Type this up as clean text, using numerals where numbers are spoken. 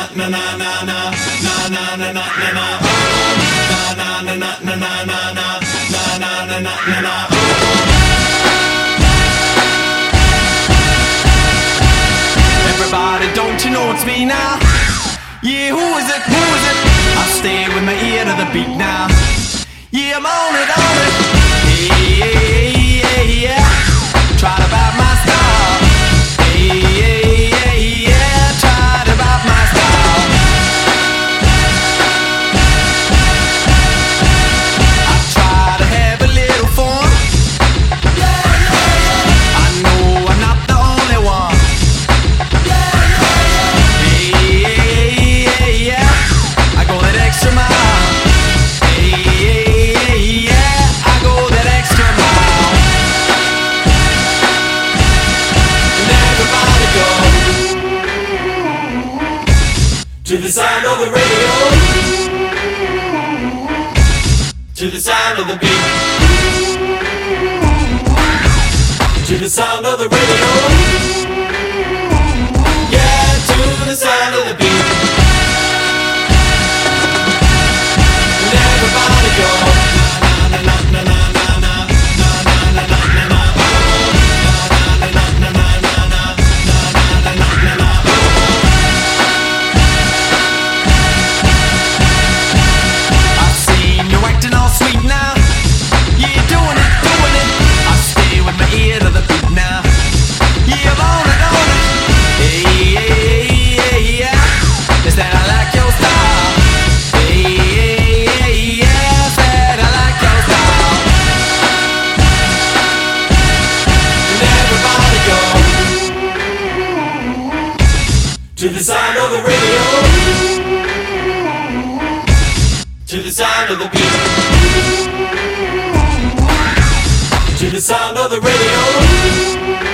Everybody, don't you know it's me now? Yeah, who is it? Who is it? I stay with my ear to the beat now. Yeah, I'm on it, on it. Hey, yeah, yeah. Try to bite my style. Hey, yeah, yeah. Try to bite my style. I try to have a little fun. I know I'm not the only one. Hey, yeah. I go that extra mile. Hey, yeah. I go that extra mile. And everybody go to the sound of the radio, to the sound of the beat, to the sound of the radio, yeah, to the sound of the beat. And everybody go. I've seen you acting all sweet now. Yeah, doing it, doing it. I stay with my ear to the beat now. Yeah, I'm on it, on it. Hey, yeah. Is that I like your style? Hey, yeah. Is that I like your style? And everybody go to the sound of the radio, to the sound of the beat, to the sound of the radio.